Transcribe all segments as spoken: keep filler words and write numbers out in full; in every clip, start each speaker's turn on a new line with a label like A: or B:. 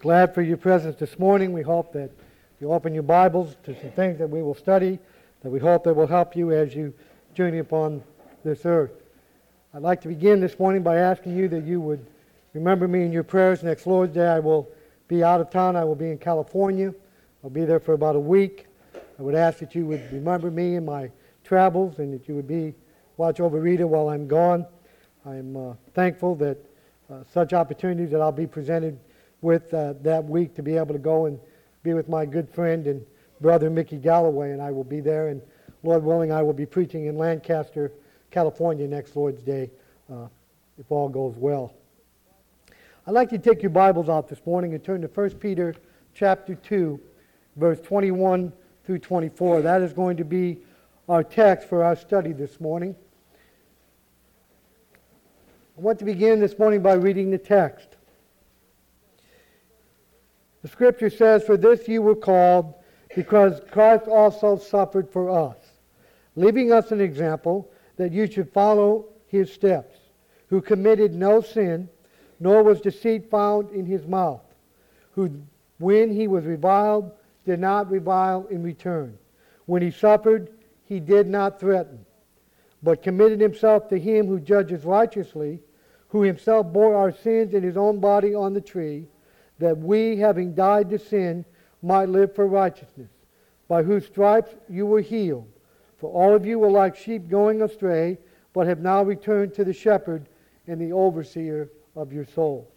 A: Glad for your presence this morning. We hope that you open your Bibles to some things that we will study, that we hope that will help you as you journey upon this earth. I'd like to begin this morning by asking you that you would remember me in your prayers. Next Lord's Day I will be out of town. I will be in California. I'll be there for about a week. I would ask that you would remember me in my travels and that you would be watch over Rita while I'm gone. I'm uh, thankful that uh, such opportunities that I'll be presented with uh, that week to be able to go and be with my good friend and brother Mickey Galloway, and I will be there, and Lord willing I will be preaching in Lancaster, California next Lord's Day uh, if all goes well. I'd like you to take your Bibles out this morning and turn to First Peter chapter two, verse twenty-one through twenty-four. That is going to be our text for our study this morning. I want to begin this morning by reading the text. The scripture says, "For this you were called, because Christ also suffered for us, leaving us an example that you should follow his steps, who committed no sin, nor was deceit found in his mouth, who, when he was reviled, did not revile in return. When he suffered, he did not threaten, but committed himself to him who judges righteously, who himself bore our sins in his own body on the tree, that we, having died to sin, might live for righteousness, by whose stripes you were healed. For all of you were like sheep going astray, but have now returned to the shepherd and the overseer of your souls."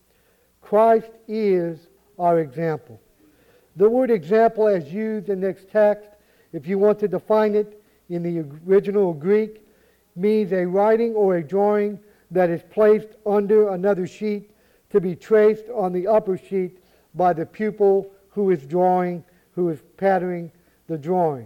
A: Christ is our example. The word example as used in this text, if you want to define it in the original Greek, means a writing or a drawing that is placed under another sheet to be traced on the upper sheet by the pupil who is drawing, who is patterning the drawing.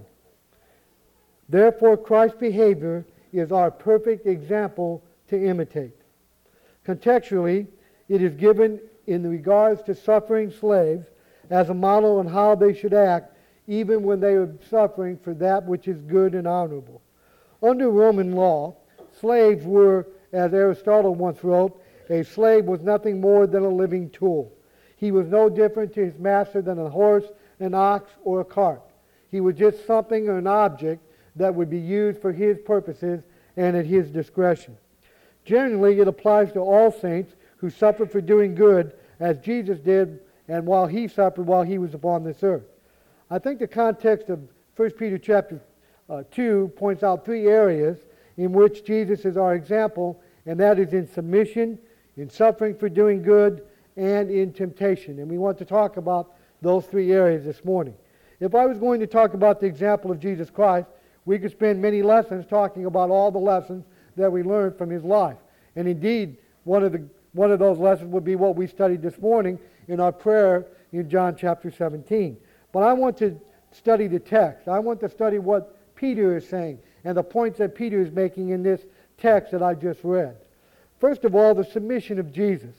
A: Therefore, Christ's behavior is our perfect example to imitate. Contextually, it is given in regards to suffering slaves as a model on how they should act even when they are suffering for that which is good and honorable. Under Roman law, slaves were, as Aristotle once wrote, a slave was nothing more than a living tool. He was no different to his master than a horse, an ox, or a cart. He was just something or an object that would be used for his purposes and at his discretion. Generally, it applies to all saints who suffer for doing good, as Jesus did and while he suffered while he was upon this earth. I think the context of First Peter chapter uh, two points out three areas in which Jesus is our example, and that is in submission, in suffering for doing good, and in temptation. And we want to talk about those three areas this morning. If I was going to talk about the example of Jesus Christ, we could spend many lessons talking about all the lessons that we learned from his life. And indeed, one of the one of those lessons would be what we studied this morning in our prayer in John chapter seventeen. But I want to study the text. I want to study what Peter is saying and the points that Peter is making in this text that I just read. First of all, the submission of Jesus.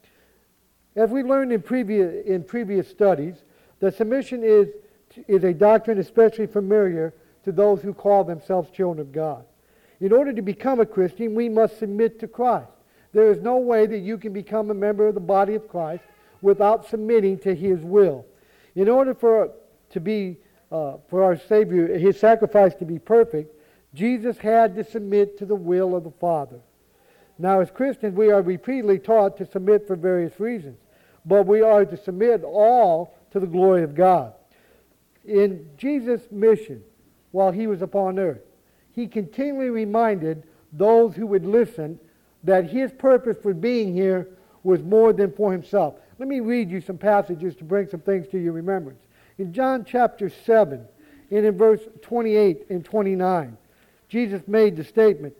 A: As we learned in previous in previous studies, the submission is is a doctrine especially familiar to those who call themselves children of God. In order to become a Christian, we must submit to Christ. There is no way that you can become a member of the body of Christ without submitting to his will. In order for to be uh, for our Savior, his sacrifice to be perfect, Jesus had to submit to the will of the Father. Now, as Christians, we are repeatedly taught to submit for various reasons, but we are to submit all to the glory of God. In Jesus' mission, while he was upon earth, he continually reminded those who would listen that his purpose for being here was more than for himself. Let me read you some passages to bring some things to your remembrance. In John chapter seven, and in verse twenty-eight and twenty-nine, Jesus made the statement,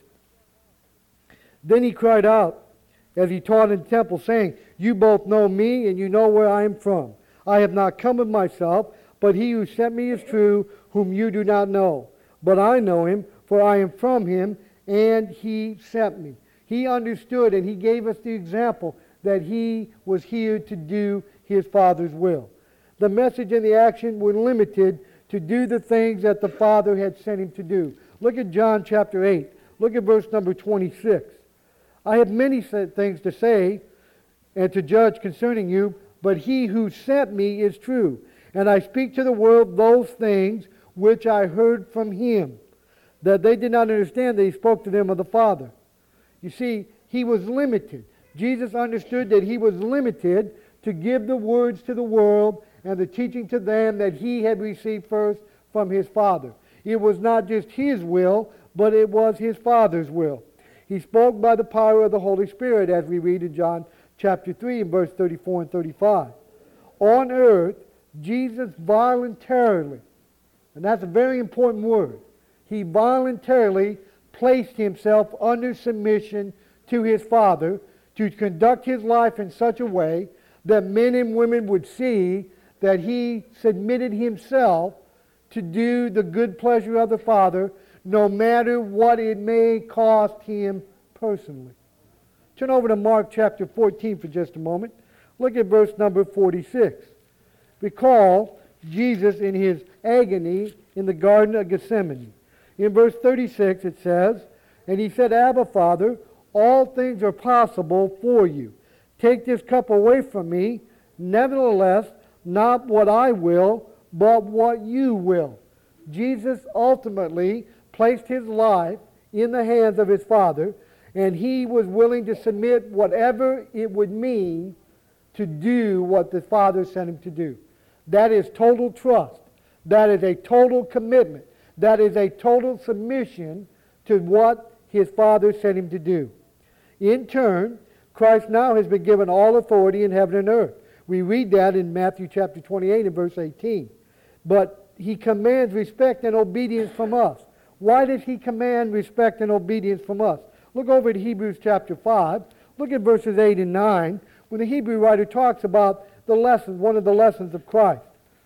A: "Then he cried out as he taught in the temple, saying, 'You both know me, and you know where I am from. I have not come of myself, but he who sent me is true, whom you do not know. But I know him, for I am from him, and he sent me.'" He understood, and he gave us the example that he was here to do his Father's will. The message and the action were limited to do the things that the Father had sent him to do. Look at John chapter eight. Look at verse number twenty-six. "I have many things to say and to judge concerning you, but he who sent me is true. And I speak to the world those things which I heard from him, that they did not understand that he spoke to them of the Father. You see, he was limited. Jesus understood that he was limited to give the words to the world and the teaching to them that he had received first from his Father. It was not just his will, but it was his Father's will. He spoke by the power of the Holy Spirit, as we read in John chapter three and verse thirty-four and thirty-five. On earth, Jesus voluntarily, and that's a very important word, he voluntarily placed himself under submission to his Father to conduct his life in such a way that men and women would see that he submitted himself to do the good pleasure of the Father, no matter what it may cost him personally. Turn over to Mark chapter fourteen for just a moment. Look at verse number forty-six. Recall Jesus in his agony in the Garden of Gethsemane. In verse thirty-six it says, "And he said, Abba, Father, all things are possible for you. Take this cup away from me. Nevertheless, not what I will, but what you will." Jesus ultimately placed his life in the hands of his Father, and he was willing to submit whatever it would mean to do what the Father sent him to do. That is total trust. That is a total commitment. That is a total submission to what his Father sent him to do. In turn, Christ now has been given all authority in heaven and earth. We read that in Matthew chapter twenty-eight and verse eighteen. But he commands respect and obedience from us. Why does he command respect and obedience from us? Look over at Hebrews chapter five. Look at verses eight and nine, when the Hebrew writer talks about the lessons, one of the lessons of Christ.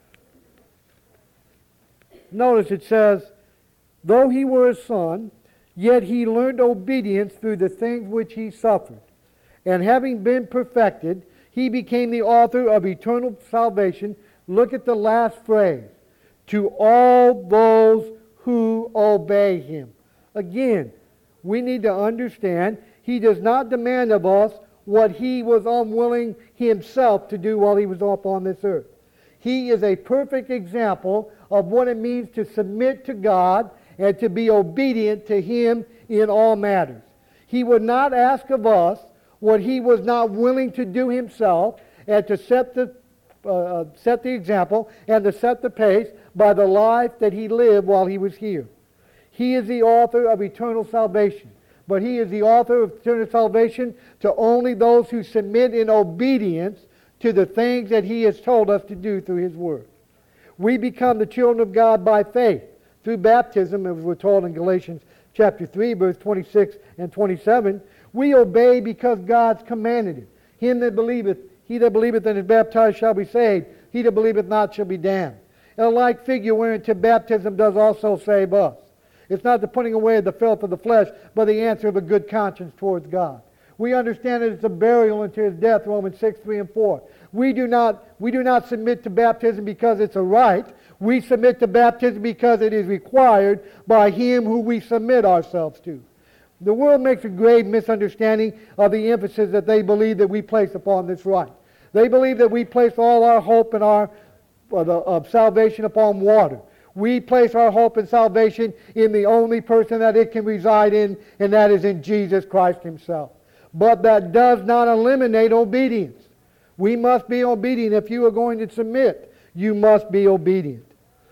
A: Notice it says, "Though he were a son, yet he learned obedience through the things which he suffered. And having been perfected, he became the author of eternal salvation." Look at the last phrase. "To all those who obey him." Again, we need to understand he does not demand of us what he was unwilling himself to do while he was up on this earth. He is a perfect example of what it means to submit to God and to be obedient to him in all matters. He would not ask of us what he was not willing to do himself, and to set the uh, set the example and to set the pace by the life that he lived while he was here. He is the author of eternal salvation, but he is the author of eternal salvation to only those who submit in obedience to the things that he has told us to do through his word. We become the children of God by faith through baptism, as we're told in Galatians chapter three, verse twenty-six and twenty-seven. We obey because God's commanded it. Him that believeth, he that believeth and is baptized shall be saved. He that believeth not shall be damned. And a like figure whereunto baptism does also save us. It's not the putting away of the filth of the flesh, but the answer of a good conscience towards God. We understand that it's a burial unto his death, Romans six, three and four. We do not, we do not submit to baptism because it's a right. We submit to baptism because it is required by him who we submit ourselves to. The world makes a grave misunderstanding of the emphasis that they believe that we place upon this right. They believe that we place all our hope and our uh, the, of salvation upon water. We place our hope and salvation in the only person that it can reside in, and that is in Jesus Christ himself. But that does not eliminate obedience. We must be obedient. If you are going to submit, you must be obedient.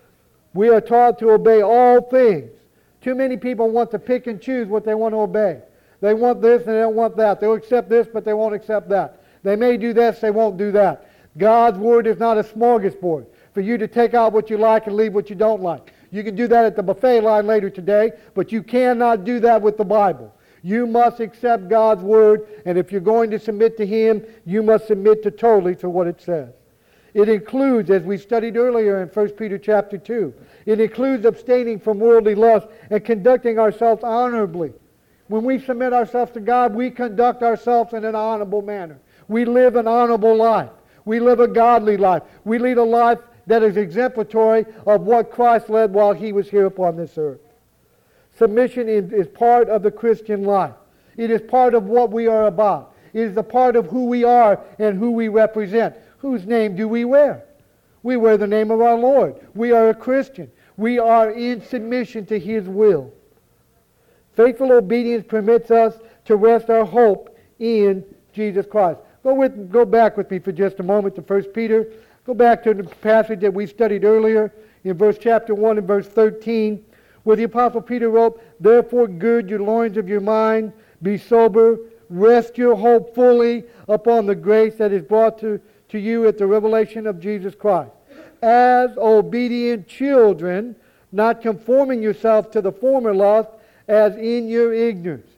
A: We are taught to obey all things. Too many people want to pick and choose what they want to obey. They want this and they don't want that. They'll accept this, but they won't accept that. They may do this, they won't do that. God's word is not a smorgasbord for you to take out what you like and leave what you don't like. You can do that at the buffet line later today, but you cannot do that with the Bible. You must accept God's word, and if you're going to submit to him, you must submit to totally to what it says. It includes, as we studied earlier in First Peter chapter two, it includes abstaining from worldly lust and conducting ourselves honorably. When we submit ourselves to God, we conduct ourselves in an honorable manner. We live an honorable life. We live a godly life. We lead a life that is exemplary of what Christ led while he was here upon this earth. Submission is part of the Christian life. It is part of what we are about. It is a part of who we are and who we represent. whose name do we wear? We wear the name of our Lord. We are a Christian. We are in submission to His will. Faithful obedience permits us to rest our hope in Jesus Christ. Go with, go back with me for just a moment to First Peter. Go back to the passage that we studied earlier in verse chapter one and verse thirteen, where the Apostle Peter wrote, "Therefore gird your loins of your mind, be sober, rest your hope fully upon the grace that is brought to, to you at the revelation of Jesus Christ. As obedient children, not conforming yourself to the former lust, as in your ignorance."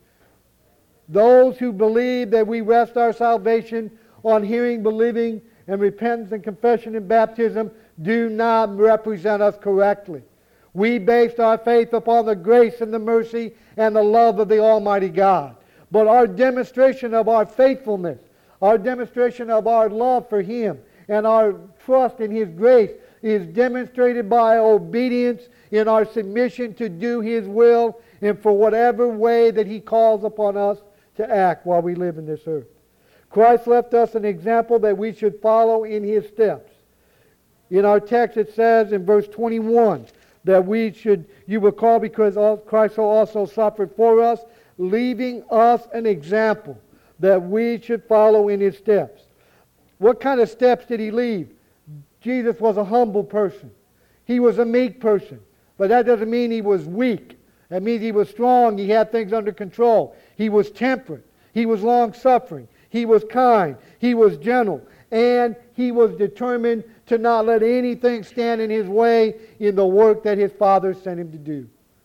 A: Those who believe that we rest our salvation on hearing, believing, and repentance and confession and baptism do not represent us correctly. We based our faith upon the grace and the mercy and the love of the Almighty God. But our demonstration of our faithfulness, our demonstration of our love for Him, and our trust in His grace is demonstrated by obedience in our submission to do His will and for whatever way that He calls upon us to act while we live in this earth. Christ left us an example that we should follow in His steps. In our text it says in verse twenty-one that we should, you will call because Christ also suffered for us, leaving us an example that we should follow in His steps. What kind of steps did He leave? Jesus was a humble person. He was a meek person. But that doesn't mean He was weak. That means He was strong. He had things under control. He was temperate. He was long-suffering. He was kind. He was gentle. And He was determined to not let anything stand in His way in the work that His Father sent Him to do.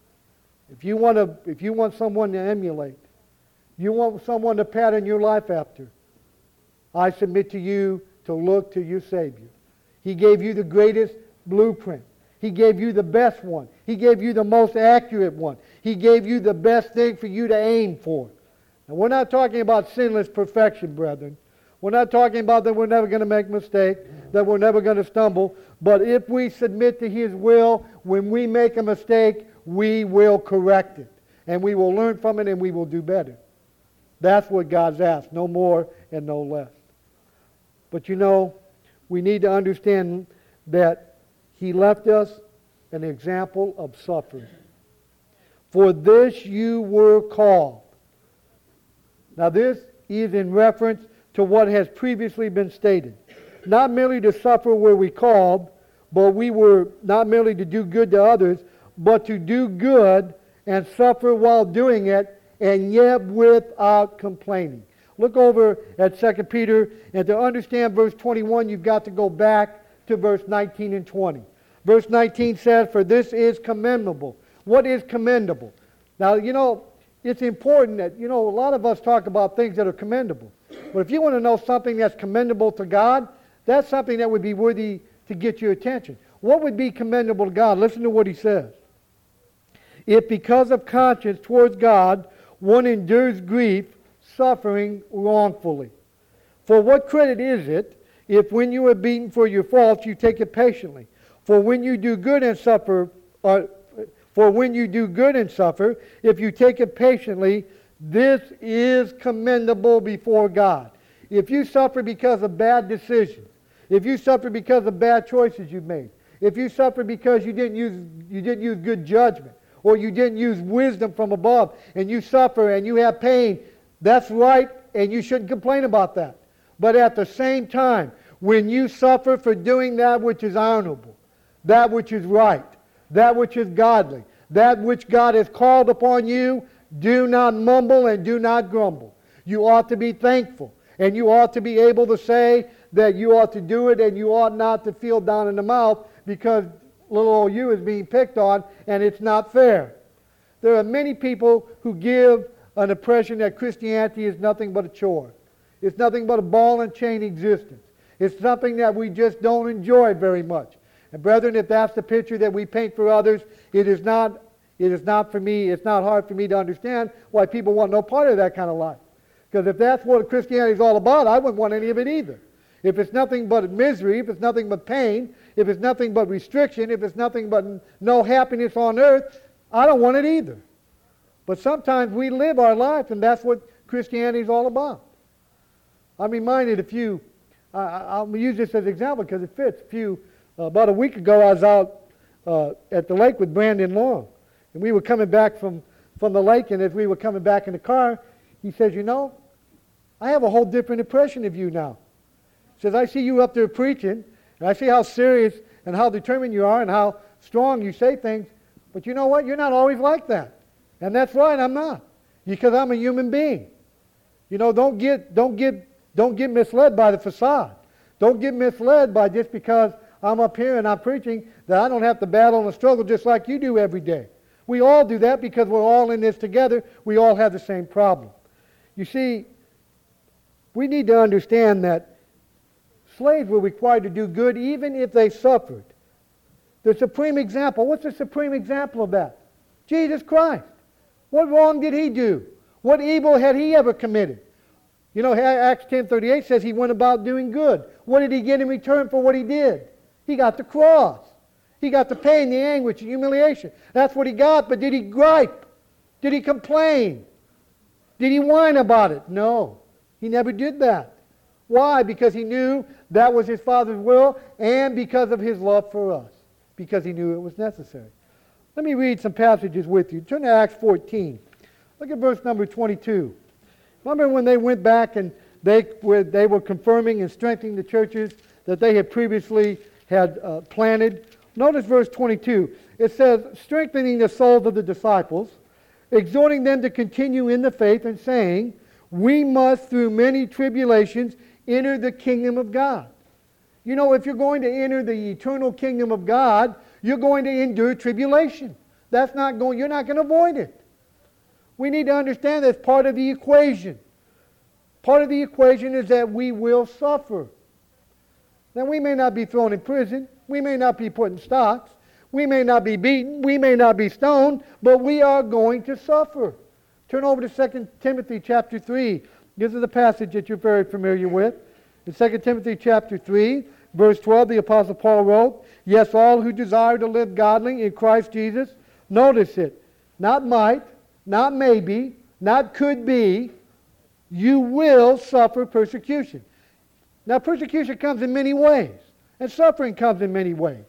A: If you want to, if you want someone to emulate, you want someone to pattern your life after, I submit to you to look to your Savior. He gave you the greatest blueprint. He gave you the best one. He gave you the most accurate one. He gave you the best thing for you to aim for. And we're not talking about sinless perfection, brethren. We're not talking about that we're never going to make mistakes, that we're never going to stumble. But if we submit to His will, when we make a mistake, we will correct it. And we will learn from it and we will do better. That's what God's asked, no more and no less. But you know, we need to understand that He left us an example of suffering. For this you were called. Now this is in reference to what has previously been stated. Not merely to suffer where we called, but we were not merely to do good to others, but to do good and suffer while doing it, and yet without complaining. Look over at Second Peter, and to understand verse twenty-one, you've got to go back to verse nineteen and twenty. Verse nineteen says, "For this is commendable." What is commendable? Now, you know, it's important that, you know, a lot of us talk about things that are commendable. But if you want to know something that's commendable to God, that's something that would be worthy to get your attention. What would be commendable to God? Listen to what he says. "If because of conscience towards God one endures grief, suffering wrongfully. For what credit is it if when you are beaten for your faults you take it patiently? For when you do good and suffer, uh, for when you do good and suffer, if you take it patiently, this is commendable before God." If you suffer because of bad decisions, if you suffer because of bad choices you've made, if you suffer because you didn't use you didn't use good judgment, or you didn't use wisdom from above, and you suffer and you have pain, that's right, and you shouldn't complain about that. But at the same time, when you suffer for doing that which is honorable, that which is right, that which is godly, that which God has called upon you, do not mumble and do not grumble. You ought to be thankful, and you ought to be able to say that you ought to do it, and you ought not to feel down in the mouth because little old you is being picked on, and it's not fair. There are many people who give an impression that Christianity is nothing but a chore. It's nothing but a ball and chain existence. It's something that we just don't enjoy very much. And brethren, if that's the picture that we paint for others, it is not, it is not for me, it's not hard for me to understand why people want no part of that kind of life. Because if that's what Christianity is all about, I wouldn't want any of it either. If it's nothing but misery, if it's nothing but pain, if it's nothing but restriction, if it's nothing but no happiness on earth, I don't want it either. But sometimes we live our life, and that's what Christianity is all about. I'm reminded a few, I, I'll use this as an example because it fits. A few, uh, about a week ago, I was out uh, at the lake with Brandon Long. And we were coming back from, from the lake, and as we were coming back in the car, he says, you know, I have a whole different impression of you now. He says, I see you up there preaching, and I see how serious and how determined you are and how strong you say things, but you know what? You're not always like that. And that's right, I'm not. Because I'm a human being. You know, don't get, don't get, don't get misled by the facade. Don't get misled by just because I'm up here and I'm preaching that I don't have to battle and struggle just like you do every day. We all do that because we're all in this together. We all have the same problem. You see, we need to understand that slaves were required to do good even if they suffered. The supreme example, what's the supreme example of that? Jesus Christ. What wrong did he do? What evil had he ever committed? You know, Acts ten thirty-eight says he went about doing good. What did he get in return for what he did? He got the cross. He got the pain, the anguish, the humiliation. That's what he got, but did he gripe? Did he complain? Did he whine about it? No. He never did that. Why? Because he knew that was his Father's will and because of his love for us. Because he knew it was necessary. Let me read some passages with you. Turn to Acts fourteen. Look at verse number twenty-two. Remember when they went back and they were, they were confirming and strengthening the churches that they had previously had uh, planted? Notice verse twenty-two. It says, strengthening the souls of the disciples, exhorting them to continue in the faith, and saying, we must through many tribulations enter the kingdom of God. You know, if you're going to enter the eternal kingdom of God, you're going to endure tribulation. That's not going, you're not going to avoid it. We need to understand that's part of the equation. Part of the equation is that we will suffer. Now, we may not be thrown in prison. We may not be put in stocks. We may not be beaten. We may not be stoned. But we are going to suffer. Turn over to Second Timothy chapter three. This is a passage that you're very familiar with. In Second Timothy chapter three, verse twelve, the Apostle Paul wrote, yes, all who desire to live godly in Christ Jesus, notice it, not might, not maybe, not could be, you will suffer persecution. Now, persecution comes in many ways, and suffering comes in many ways.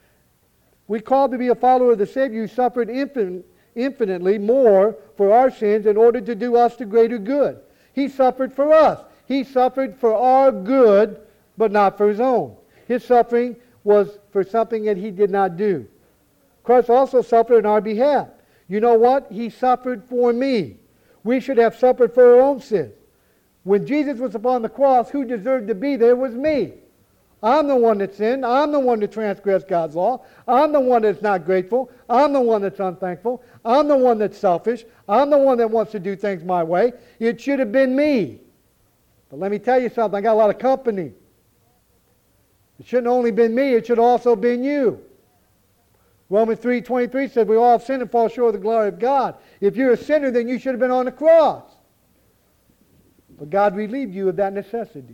A: We called to be a follower of the Savior who suffered infin- infinitely more for our sins in order to do us the greater good. He suffered for us. He suffered for our good, but not for his own. His suffering was for something that he did not do. Christ also suffered on our behalf. You know what? He suffered for me. We should have suffered for our own sins. When Jesus was upon the cross, who deserved to be there was me. I'm the one that sinned. I'm the one that transgressed God's law. I'm the one that's not grateful. I'm the one that's unthankful. I'm the one that's selfish. I'm the one that wants to do things my way. It should have been me. But let me tell you something. I got a lot of company. It shouldn't only been me. It should also been you. Romans three twenty-three says we all have sinned and fall short of the glory of God. If you're a sinner, then you should have been on the cross. But God relieved you of that necessity.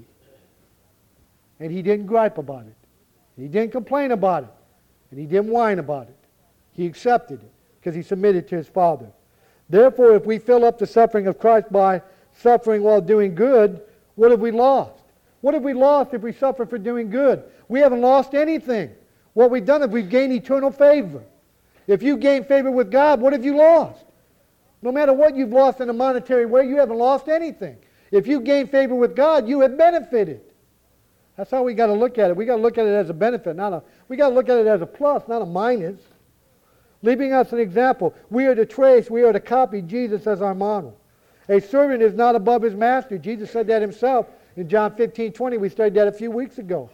A: And he didn't gripe about it. He didn't complain about it. And he didn't whine about it. He accepted it because he submitted to his Father. Therefore, if we fill up the suffering of Christ by suffering while doing good, what have we lost? What have we lost if we suffer for doing good? We haven't lost anything. What we've done is we've gained eternal favor. If you gain favor with God, what have you lost? No matter what you've lost in a monetary way, you haven't lost anything. If you gain favor with God, you have benefited. That's how we got to look at it. We got to look at it as a benefit, not a. We got to look at it as a plus, not a minus. Leaving us an example. We are to trace, we are to copy Jesus as our model. A servant is not above his master. Jesus said that himself in John fifteen twenty. We studied that a few weeks ago.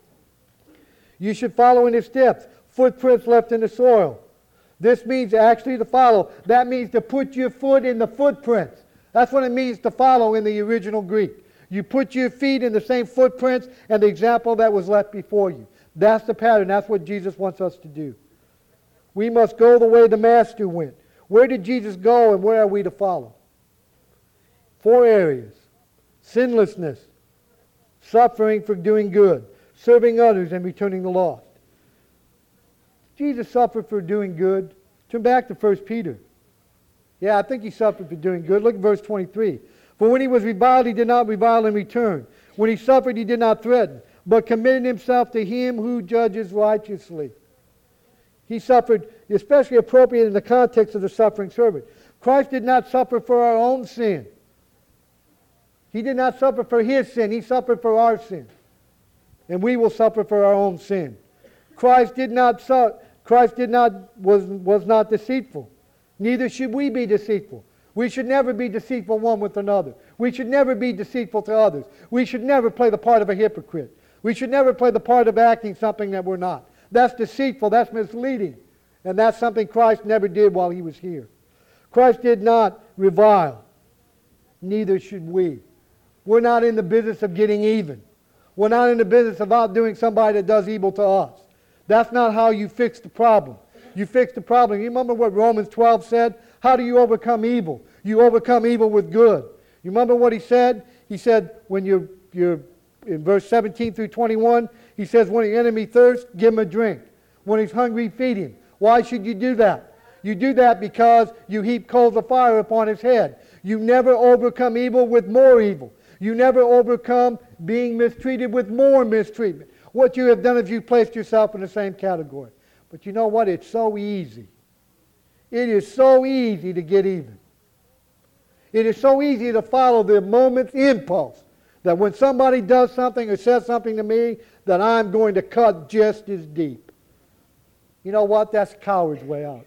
A: You should follow in his steps. Footprints left in the soil. This means actually to follow. That means to put your foot in the footprints. That's what it means to follow in the original Greek. You put your feet in the same footprints and the example that was left before you. That's the pattern. That's what Jesus wants us to do. We must go the way the Master went. Where did Jesus go and where are we to follow? Four areas. Sinlessness, suffering for doing good, serving others, and returning the lost. Jesus suffered for doing good. Turn back to First Peter. Yeah, I think he suffered for doing good. Look at verse twenty-three. For when he was reviled, he did not revile in return. When he suffered, he did not threaten, but committed himself to him who judges righteously. He suffered, especially appropriate in the context of the suffering servant. Christ did not suffer for our own sin. He did not suffer for his sin. He suffered for our sin. And we will suffer for our own sin. Christ did not su- Christ did not was was not deceitful. Neither should we be deceitful. We should never be deceitful one with another. We should never be deceitful to others. We should never play the part of a hypocrite. We should never play the part of acting something that we're not. That's deceitful. That's misleading. And that's something Christ never did while he was here. Christ did not revile. Neither should we. We're not in the business of getting even. We're not in the business of outdoing somebody that does evil to us. That's not how you fix the problem. You fix the problem. You remember what Romans twelve said? How do you overcome evil? You overcome evil with good. You remember what he said? He said, when you're, you're in verse seventeen through twenty-one, he says, when your enemy thirsts, give him a drink. When he's hungry, feed him. Why should you do that? You do that because you heap coals of fire upon his head. You never overcome evil with more evil. You never overcome being mistreated with more mistreatment. What you have done is you placed yourself in the same category. But you know what? It's so easy. It is so easy to get even. It is so easy to follow the moment's impulse that when somebody does something or says something to me, that I'm going to cut just as deep. You know what? That's the coward's way out.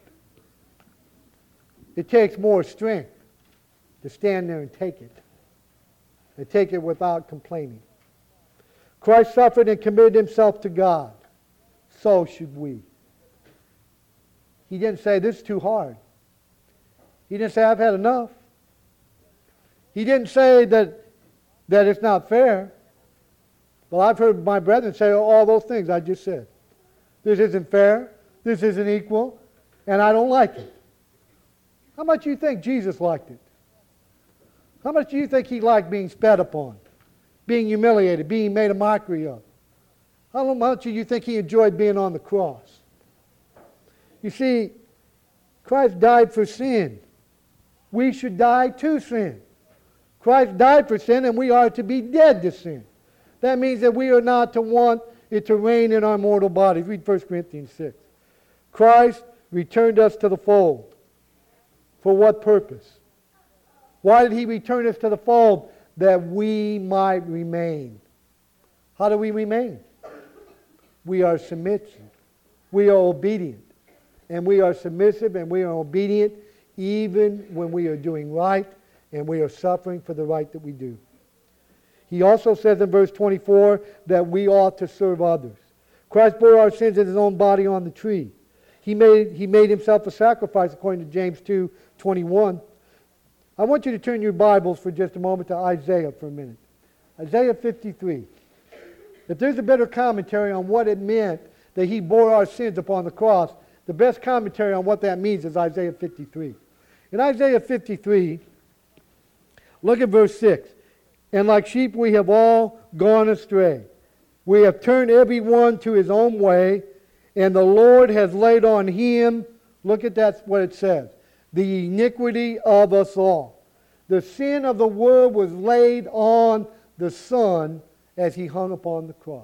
A: It takes more strength to stand there and take it. And take it without complaining. Christ suffered and committed himself to God. So should we. He didn't say, this is too hard. He didn't say, I've had enough. He didn't say that, that it's not fair. Well, I've heard my brethren say all those things I just said. This isn't fair. This isn't equal. And I don't like it. How much do you think Jesus liked it? How much do you think he liked being spat upon, being humiliated, being made a mockery of? How much do you think he enjoyed being on the cross? You see, Christ died for sin. We should die to sin. Christ died for sin, and we are to be dead to sin. That means that we are not to want it to reign in our mortal bodies. Read First Corinthians six. Christ returned us to the fold. For what purpose? Why did he return us to the fold? That we might remain. How do we remain? We are submissive. We are obedient. And we are submissive and we are obedient even when we are doing right and we are suffering for the right that we do. He also says in verse twenty-four that we ought to serve others. Christ bore our sins in his own body on the tree. He made, he made himself a sacrifice according to James two twenty-one. I want you to turn your Bibles for just a moment to Isaiah for a minute. Isaiah fifty-three. If there's a better commentary on what it meant that he bore our sins upon the cross, the best commentary on what that means is Isaiah fifty-three. In Isaiah fifty-three, look at verse six. And like sheep we have all gone astray. We have turned every one to his own way, and the Lord has laid on him, look at that, what it says, the iniquity of us all. The sin of the world was laid on the Son as he hung upon the cross.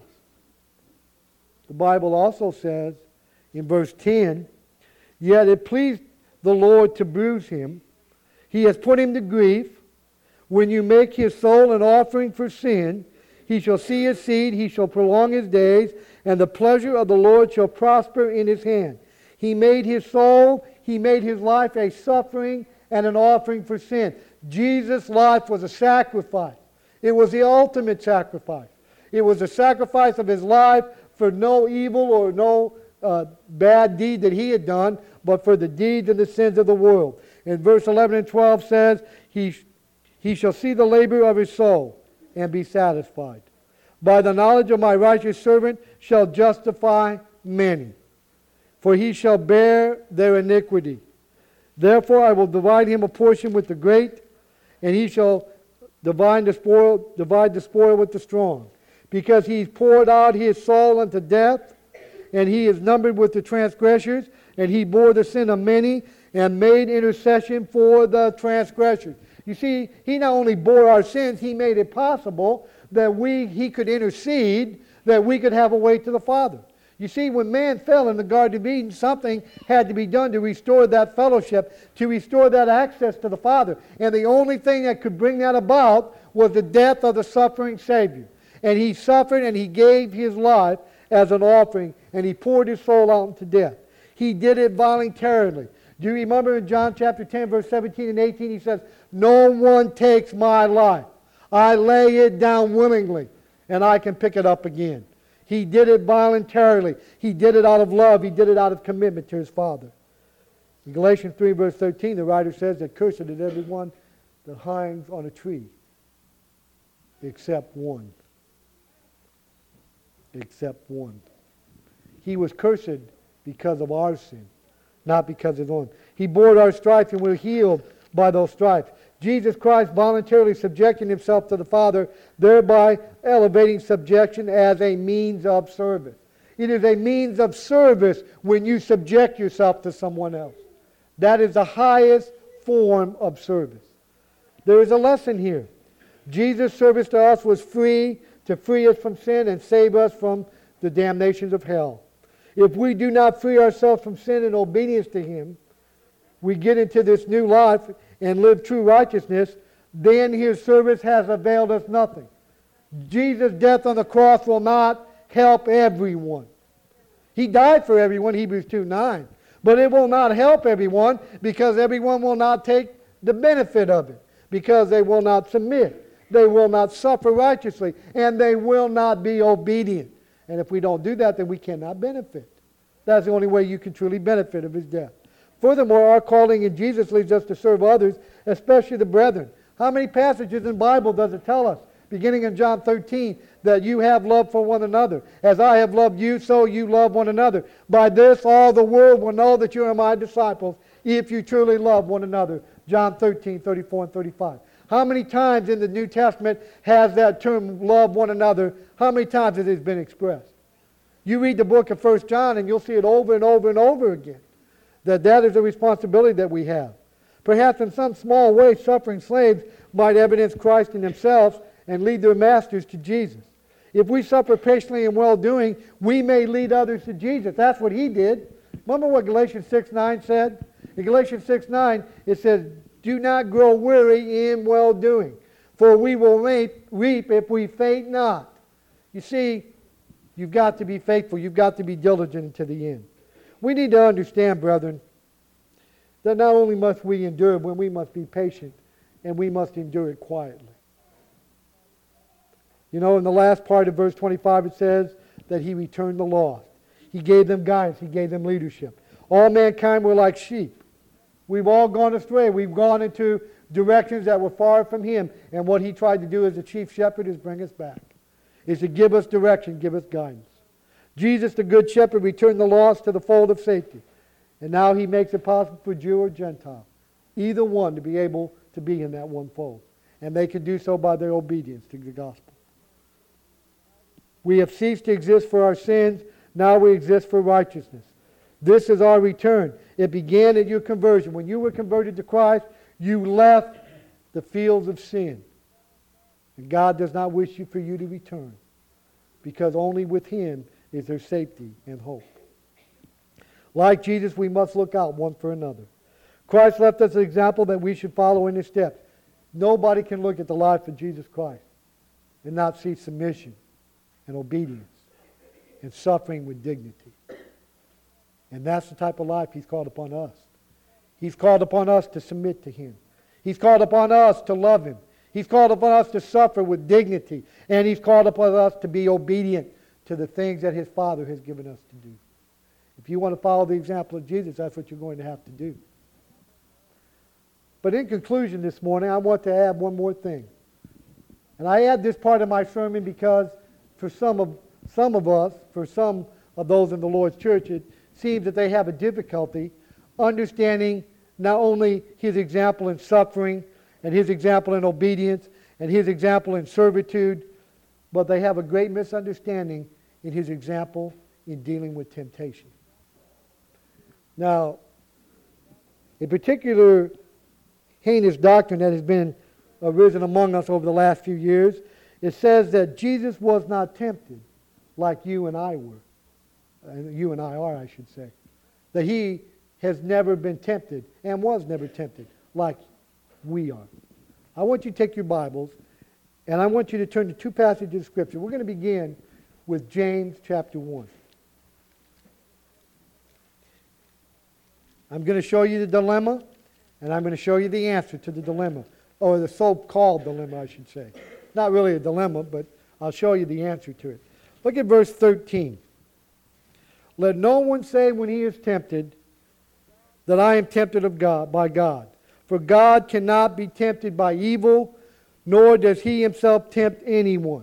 A: The Bible also says in verse ten, yet it pleased the Lord to bruise him. He has put him to grief. When you make his soul an offering for sin, he shall see his seed, he shall prolong his days, and the pleasure of the Lord shall prosper in his hand. He made his soul, he made his life a suffering and an offering for sin. Jesus' life was a sacrifice. It was the ultimate sacrifice. It was a sacrifice of his life for no evil or no uh, bad deed that he had done, but for the deeds and the sins of the world. And verse eleven and twelve says, he, he shall see the labor of his soul and be satisfied. By the knowledge of my righteous servant shall justify many, for he shall bear their iniquity. Therefore I will divide him a portion with the great, and he shall divide the spoil, divide the spoil with the strong. Because he poured out his soul unto death, and he is numbered with the transgressors, and he bore the sin of many, and made intercession for the transgressors. You see, he not only bore our sins, he made it possible that we he could intercede, that we could have a way to the Father. You see, when man fell in the Garden of Eden, something had to be done to restore that fellowship, to restore that access to the Father. And the only thing that could bring that about was the death of the suffering Savior. And he suffered and he gave his life as an offering, and he poured his soul out into death. He did it voluntarily. Do you remember in John chapter ten, verse seventeen and eighteen, he says, "No one takes my life. I lay it down willingly, and I can pick it up again." He did it voluntarily. He did it out of love. He did it out of commitment to his Father. In Galatians three, verse thirteen, the writer says that cursed is everyone that hangs on a tree, except one. Except one. He was cursed because of our sin, not because of his own. He bore our stripes and we're healed by those stripes. Jesus Christ voluntarily subjecting himself to the Father, thereby elevating subjection as a means of service. It is a means of service when you subject yourself to someone else. That is the highest form of service. There is a lesson here. Jesus' service to us was free, to free us from sin and save us from the damnations of hell. If we do not free ourselves from sin in obedience to him, we get into this new life and live true righteousness, then his service has availed us nothing. Jesus' death on the cross will not help everyone. He died for everyone, Hebrews two nine. But it will not help everyone because everyone will not take the benefit of it, because they will not submit. They will not suffer righteously, and they will not be obedient. And if we don't do that, then we cannot benefit. That's the only way you can truly benefit of his death. Furthermore, our calling in Jesus leads us to serve others, especially the brethren. How many passages in the Bible does it tell us, beginning in John thirteen, that you have love for one another? As I have loved you, so you love one another. By this all the world will know that you are my disciples, if you truly love one another. John thirteen, thirty-four and thirty-five. How many times in the New Testament has that term, love one another, how many times has it been expressed? You read the book of First John and you'll see it over and over and over again. That that is a responsibility that we have. Perhaps in some small way, suffering slaves might evidence Christ in themselves and lead their masters to Jesus. If we suffer patiently in well-doing, we may lead others to Jesus. That's what he did. Remember what Galatians six nine said? In Galatians six nine, it says, "Do not grow weary in well-doing, for we will reap, reap if we faint not." You see, you've got to be faithful. You've got to be diligent to the end. We need to understand, brethren, that not only must we endure, but we must be patient, and we must endure it quietly. You know, in the last part of verse twenty-five, it says that he returned the lost. He gave them guidance. He gave them leadership. All mankind were like sheep. We've all gone astray. We've gone into directions that were far from him. And what he tried to do as the chief shepherd is bring us back. Is to give us direction, give us guidance. Jesus, the good shepherd, returned the lost to the fold of safety. And now he makes it possible for Jew or Gentile, either one, to be able to be in that one fold. And they can do so by their obedience to the gospel. We have ceased to exist for our sins. Now we exist for righteousness. This is our return. It began at your conversion. When you were converted to Christ, you left the fields of sin. And God does not wish you for you to return, because only with him is there safety and hope. Like Jesus, we must look out one for another. Christ left us an example that we should follow in his steps. Nobody can look at the life of Jesus Christ and not see submission and obedience and suffering with dignity. And that's the type of life he's called upon us. He's called upon us to submit to him. He's called upon us to love him. He's called upon us to suffer with dignity. And he's called upon us to be obedient to the things that his Father has given us to do. If you want to follow the example of Jesus, that's what you're going to have to do. But in conclusion this morning, I want to add one more thing. And I add this part of my sermon because for some of, some of us, for some of those in the Lord's church, it seems that they have a difficulty understanding not only his example in suffering and his example in obedience and his example in servitude, but they have a great misunderstanding in his example in dealing with temptation. Now, in particular, heinous doctrine that has been arisen among us over the last few years. It says that Jesus was not tempted like you and I were. And you and I are, I should say. That he has never been tempted and was never tempted like we are. I want you to take your Bibles and I want you to turn to two passages of Scripture. We're going to begin with James chapter one. I'm going to show you the dilemma, and I'm going to show you the answer to the dilemma, or the so-called dilemma, I should say. Not really a dilemma, but I'll show you the answer to it. Look at verse thirteen. Let no one say when he is tempted that I am tempted of God by God. For God cannot be tempted by evil, nor does he himself tempt anyone.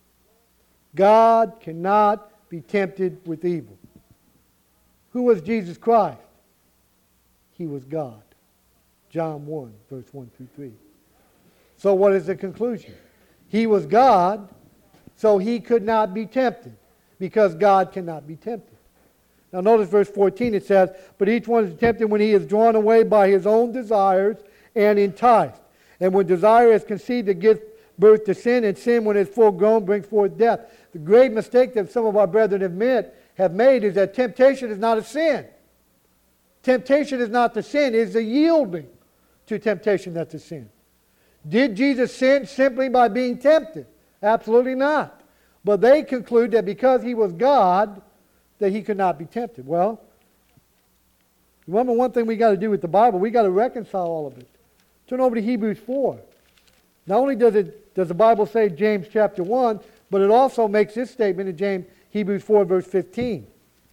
A: God cannot be tempted with evil. Who was Jesus Christ? He was God. John one, verse one through three. So what is the conclusion? He was God, so he could not be tempted, because God cannot be tempted. Now notice verse fourteen, it says, but each one is tempted when he is drawn away by his own desires and enticed. And when desire is conceived, it gives birth to sin, and sin, when it's full grown, brings forth death. The great mistake that some of our brethren have made, have made is that temptation is not a sin. Temptation is not the sin, it is the yielding to temptation that's a sin. Did Jesus sin simply by being tempted? Absolutely not. But they conclude that because he was God, that he could not be tempted. Well, remember one thing we got to do with the Bible, we got to reconcile all of it. Turn over to Hebrews four. Not only does it does the Bible say James chapter one, but it also makes this statement in James Hebrews four verse fifteen.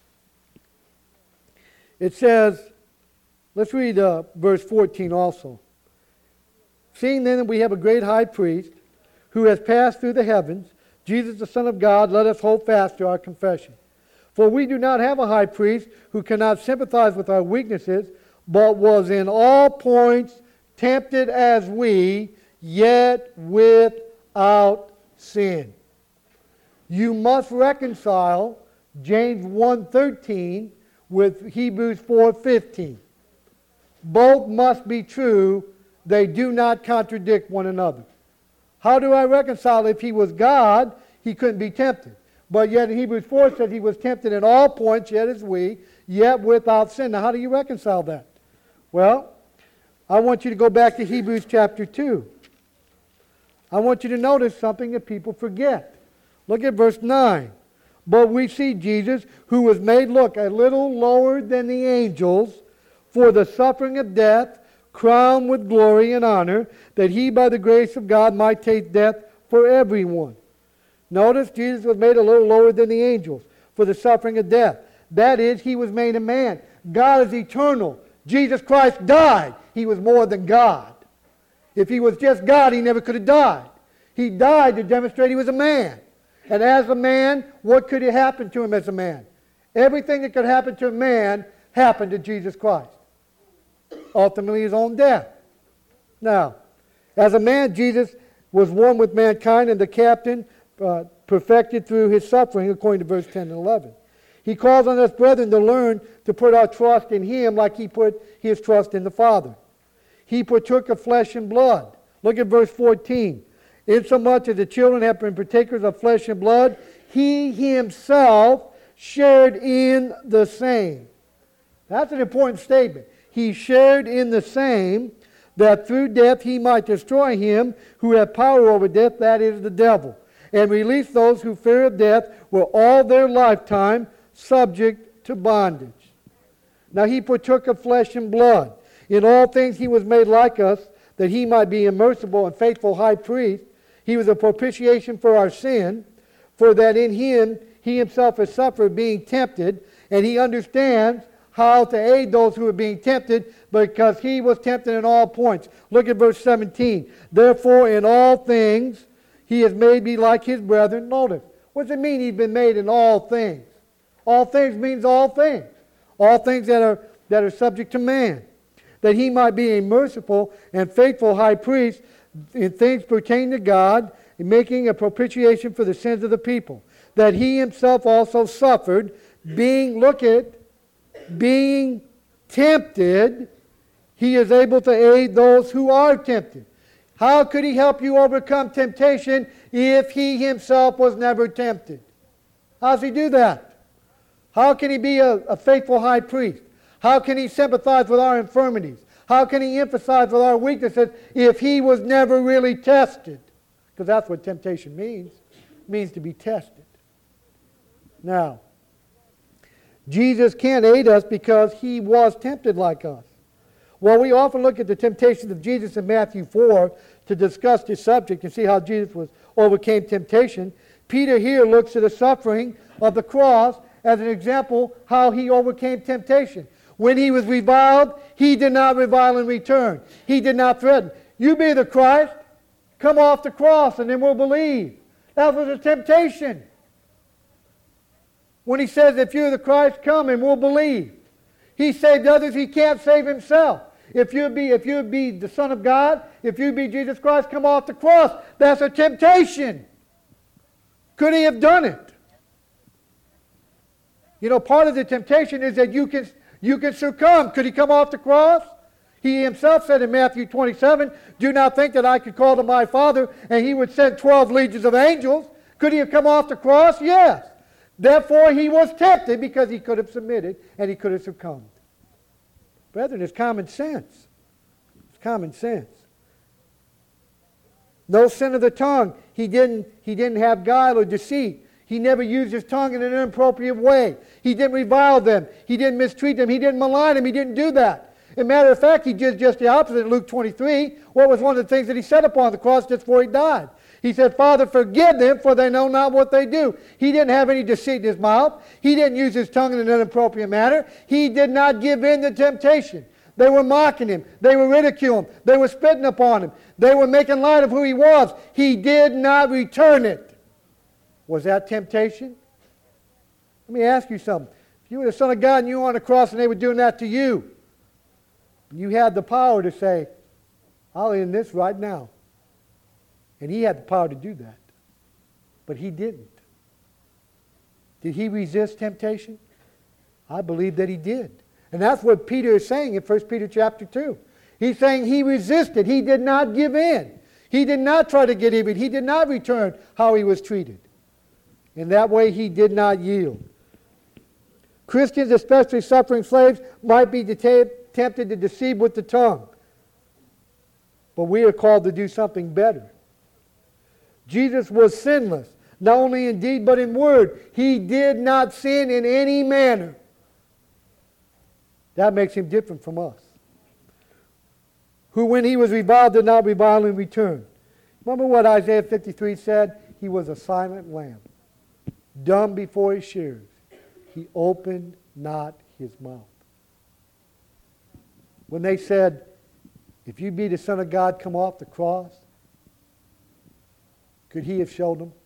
A: It says, let's read uh, verse fourteen also. Seeing then that we have a great high priest who has passed through the heavens, Jesus the Son of God, let us hold fast to our confession. For we do not have a high priest who cannot sympathize with our weaknesses, but was in all points tempted as we, yet without sin. You must reconcile James one thirteen with Hebrews four fifteen. Both must be true. They do not contradict one another. How do I reconcile? If he was God, he couldn't be tempted. But yet in Hebrews four said he was tempted in all points, yet as we, yet without sin. Now how do you reconcile that? Well, I want you to go back to Hebrews chapter two. I want you to notice something that people forget. Look at verse nine. But we see Jesus, who was made, look, a little lower than the angels, for the suffering of death, crowned with glory and honor, that he by the grace of God might taste death for everyone. Notice Jesus was made a little lower than the angels for the suffering of death. That is, he was made a man. God is eternal. Jesus Christ died. He was more than God. If he was just God, he never could have died. He died to demonstrate he was a man. And as a man, what could happen to him as a man? Everything that could happen to a man happened to Jesus Christ. Ultimately, his own death. Now, as a man, Jesus was one with mankind, and the captain uh, perfected through his suffering, according to verse ten and eleven. He calls on us, brethren, to learn to put our trust in him like he put his trust in the Father. He partook of flesh and blood. Look at verse fourteen. Insomuch as the children have been partakers of flesh and blood, he himself shared in the same. That's an important statement. He shared in the same, that through death he might destroy him who had power over death, that is the devil, and release those who fear of death were all their lifetime subject to bondage. Now he partook of flesh and blood. In all things he was made like us, that he might be a merciful and faithful high priest. He was a propitiation for our sin, for that in him he himself has suffered being tempted, and he understands how to aid those who are being tempted, because he was tempted in all points. Look at verse seventeen. Therefore in all things he has made me like his brethren. Notice, what does it mean he's been made in all things? All things means all things. All things that are, that are subject to man. That he might be a merciful and faithful high priest in things pertaining to God, in making a propitiation for the sins of the people. That he himself also suffered, being, look at, being tempted He is able to aid those who are tempted. How could he help you overcome temptation if he himself was never tempted? How does he do that? How can he be a, a faithful high priest? How can he sympathize with our infirmities? How can he emphasize with our weaknesses if he was never really tested? Because that's what temptation means. It means to be tested. Now, Jesus can't aid us because he was tempted like us. Well, we often look at the temptations of Jesus in Matthew four to discuss this subject and see how Jesus was overcame temptation. Peter here looks at the suffering of the cross as an example how he overcame temptation. When he was reviled, he did not revile in return. He did not threaten. You be the Christ, come off the cross and then we'll believe. That was a temptation. When he says, if you're the Christ, come and we'll believe. He saved others, he can't save himself. If you be, if you be the Son of God, if you be Jesus Christ, come off the cross. That's a temptation. Could he have done it? You know, part of the temptation is that you can, you can succumb. Could he come off the cross? He himself said in Matthew twenty-seven, do not think that I could call to my Father and he would send twelve legions of angels. Could he have come off the cross? Yes. Therefore, he was tempted because he could have submitted and he could have succumbed. Brethren, it's common sense. It's common sense. No sin of the tongue. He didn't, he didn't have guile or deceit. He never used his tongue in an inappropriate way. He didn't revile them. He didn't mistreat them. He didn't malign them. He didn't do that. As a matter of fact, he did just the opposite in Luke twenty-three. What was one of the things that he said upon the cross just before he died? He said, Father, forgive them, for they know not what they do. He didn't have any deceit in his mouth. He didn't use his tongue in an inappropriate manner. He did not give in to temptation. They were mocking him. They were ridiculing him. They were spitting upon him. They were making light of who he was. He did not return it. Was that temptation? Let me ask you something. If you were the Son of God and you were on the cross and they were doing that to you, you had the power to say, I'll end this right now. And he had the power to do that. But he didn't. Did he resist temptation? I believe that he did. And that's what Peter is saying in First Peter chapter two. He's saying he resisted. He did not give in. He did not try to get even. He did not return how he was treated. In that way, he did not yield. Christians, especially suffering slaves, might be deta- tempted to deceive with the tongue. But we are called to do something better. Jesus was sinless, not only in deed but in word. He did not sin in any manner. That makes him different from us. Who, when he was reviled, did not revile in return. Remember what Isaiah fifty-three said? He was a silent lamb, dumb before his shearers. He opened not his mouth. When they said, if you be the Son of God, come off the cross, could he have showed them?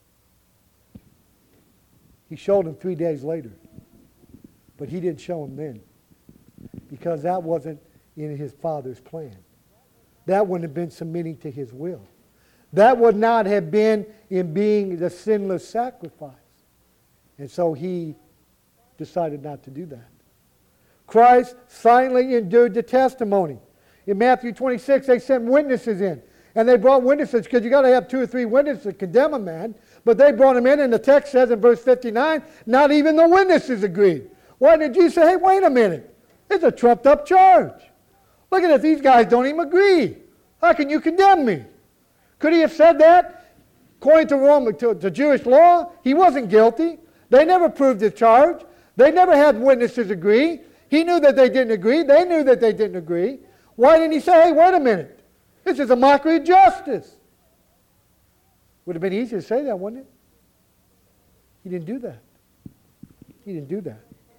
A: He showed them three days later. But he didn't show them then. Because that wasn't in his Father's plan. That wouldn't have been submitting to his will. That would not have been in being the sinless sacrifice. And so he decided not to do that. Christ silently endured the testimony. In Matthew twenty-six, they sent witnesses in. And they brought witnesses, because you got to have two or three witnesses to condemn a man. But they brought him in, and the text says in verse fifty-nine, not even the witnesses agreed. Why did you say, hey, wait a minute. It's a trumped up charge. Look at it, these guys don't even agree. How can you condemn me? Could he have said that? According to, Roman, to, to Jewish law, he wasn't guilty. They never proved his charge. They never had witnesses agree. He knew that they didn't agree. They knew that they didn't agree. Why didn't he say, hey, wait a minute. This is a mockery of justice. Would have been easy to say that, wouldn't it? He didn't do that. He didn't do that.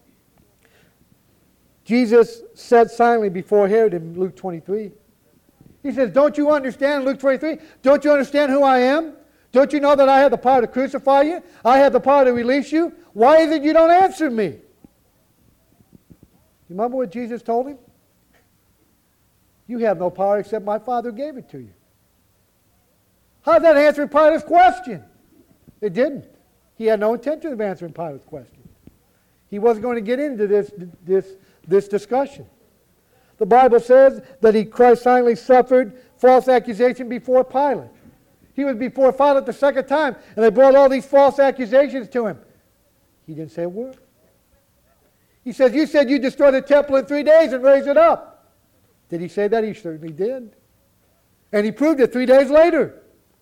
A: Jesus sat silently before Herod in Luke twenty-three. He says, don't you understand, Luke twenty-three, don't you understand who I am? Don't you know that I have the power to crucify you? I have the power to release you? Why is it you don't answer me? You remember what Jesus told him? You have no power except my Father gave it to you. How did that answer Pilate's question? It didn't. He had no intention of answering Pilate's question. He wasn't going to get into this, this, this discussion. The Bible says that he Christ silently suffered false accusation before Pilate. He was before Pilate the second time, and they brought all these false accusations to him. He didn't say a word. He says, you said you destroyed the temple in three days and raised it up. Did he say that? He certainly did. And he proved it three days later.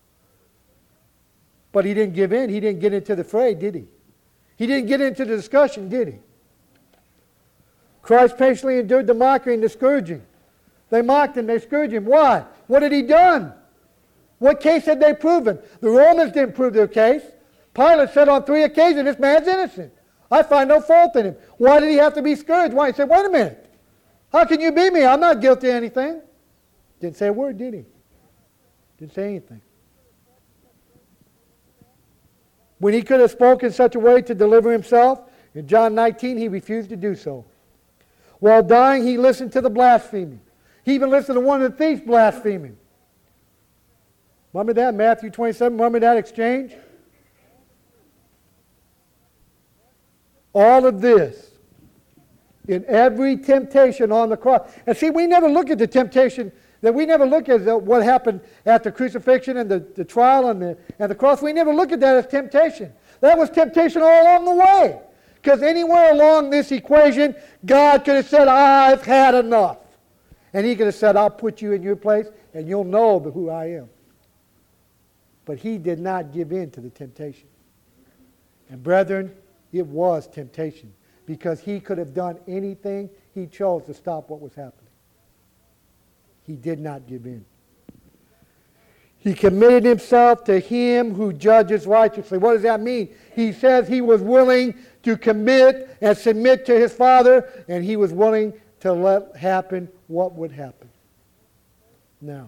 A: But he didn't give in. He didn't get into the fray, did he? He didn't get into the discussion, did he? Christ patiently endured the mockery and the scourging. They mocked him, they scourged him. Why? What had he done? What case had they proven? The Romans didn't prove their case. Pilate said on three occasions, this man's innocent. I find no fault in him. Why did he have to be scourged? Why? He said, wait a minute. How can you beat me? I'm not guilty of anything. Didn't say a word, did he? Didn't say anything. When he could have spoken in such a way to deliver himself, in John nineteen, he refused to do so. While dying, he listened to the blaspheming. He even listened to one of the thieves blaspheming. Remember that? Matthew twenty-seven, remember that exchange? All of this in every temptation on the cross. And see, we never look at the temptation, that we never look at the, what happened at the crucifixion and the, the trial and the, and the cross. We never look at that as temptation. That was temptation all along the way. Because anywhere along this equation, God could have said, I've had enough. And he could have said, I'll put you in your place and you'll know who I am. But he did not give in to the temptation. And brethren, it was temptation. Because he could have done anything. He chose to stop what was happening. He did not give in. He committed himself to him who judges righteously. What does that mean? He says he was willing to commit and submit to his Father, and he was willing to let happen what would happen. Now,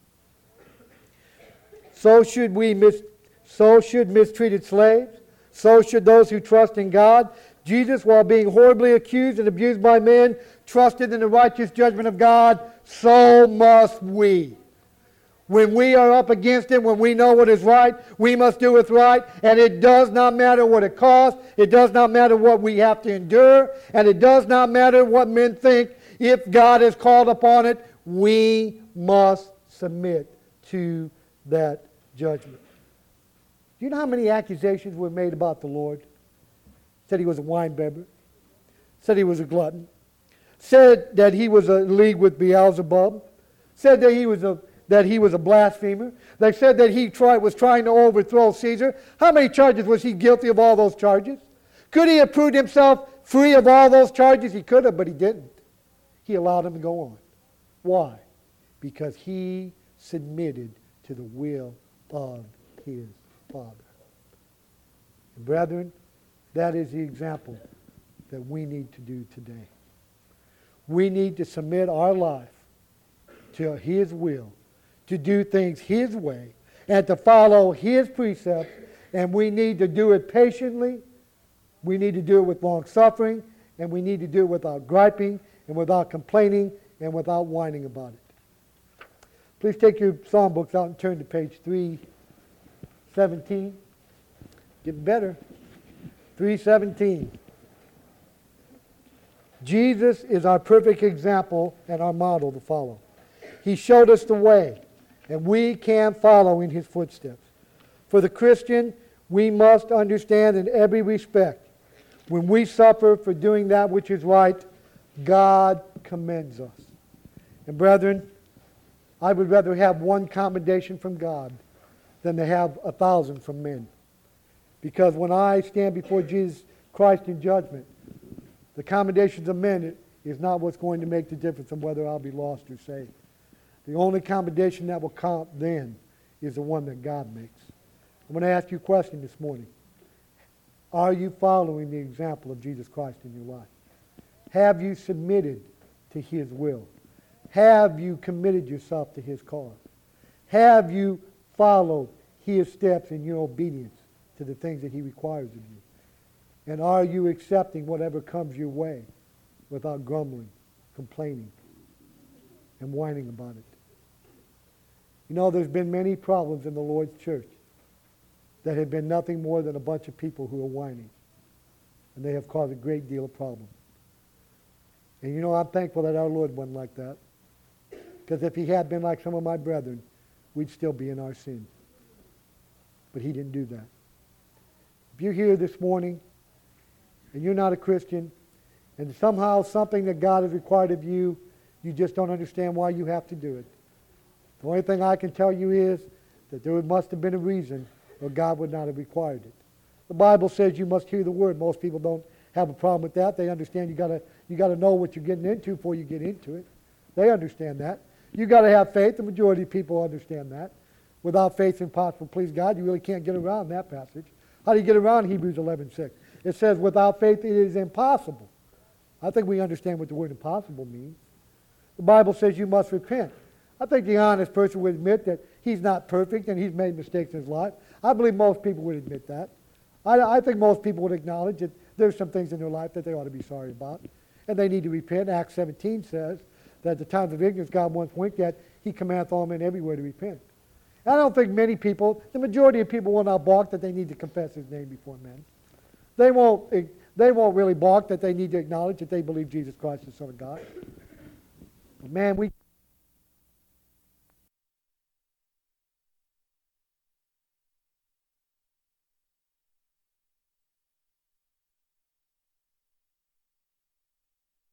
A: so should we mis- so should mistreated slaves, so should those who trust in God. Jesus, while being horribly accused and abused by men, trusted in the righteous judgment of God, so must we. When we are up against it, when we know what is right, we must do what's right, and it does not matter what it costs, it does not matter what we have to endure, and it does not matter what men think. If God has called upon it, we must submit to that judgment. Do you know how many accusations were made about the Lord? Said he was a winebibber. Said he was a glutton. Said that he was in league with Beelzebub. Said that he was a that he was a blasphemer. They said that he tried, was trying to overthrow Caesar. How many charges was he guilty of all those charges? Could he have proved himself free of all those charges? He could have, but he didn't. He allowed him to go on. Why? Because he submitted to the will of his Father. And brethren, that is the example that we need to do today. We need to submit our life to his will, to do things his way, and to follow his precepts, and we need to do it patiently, we need to do it with long suffering, and we need to do it without griping, and without complaining, and without whining about it. Please take your psalm books out and turn to page three seventeen. Getting better. three seventeen. Jesus is our perfect example and our model to follow. He showed us the way, and we can follow in his footsteps. For the Christian, we must understand in every respect, when we suffer for doing that which is right, God commends us. And brethren, I would rather have one commendation from God than to have a thousand from men. Because when I stand before Jesus Christ in judgment, the commendations of men is not what's going to make the difference in whether I'll be lost or saved. The only commendation that will count then is the one that God makes. I'm going to ask you a question this morning. Are you following the example of Jesus Christ in your life? Have you submitted to his will? Have you committed yourself to his cause? Have you followed his steps in your obedience to the things that he requires of you? And are you accepting whatever comes your way without grumbling, complaining, and whining about it? You know, there's been many problems in the Lord's church that have been nothing more than a bunch of people who are whining. And they have caused a great deal of problem. And you know, I'm thankful that our Lord wasn't like that. Because if he had been like some of my brethren, we'd still be in our sin. But he didn't do that. If you're here this morning and you're not a Christian, and somehow something that God has required of you, you just don't understand why you have to do it. The only thing I can tell you is that there must have been a reason or God would not have required it. The Bible says you must hear the word. Most people don't have a problem with that. They understand you gotta you gotta know what you're getting into before you get into it. They understand that. You gotta have faith. The majority of people understand that. Without faith it's impossible to please God. You really can't get around that passage. How do you get around Hebrews eleven six? It says without faith it is impossible. I think we understand what the word impossible means. The Bible says you must repent. I think the honest person would admit that he's not perfect and he's made mistakes in his life. I believe most people would admit that. I, I think most people would acknowledge that there's some things in their life that they ought to be sorry about, and they need to repent. Acts seventeen says that at the times of ignorance God once winked at, he commandeth all men everywhere to repent. And I don't think many people, the majority of people will not balk that they need to confess his name before men. They won't, they won't really balk that they need to acknowledge that they believe Jesus Christ is the Son of God. But man, we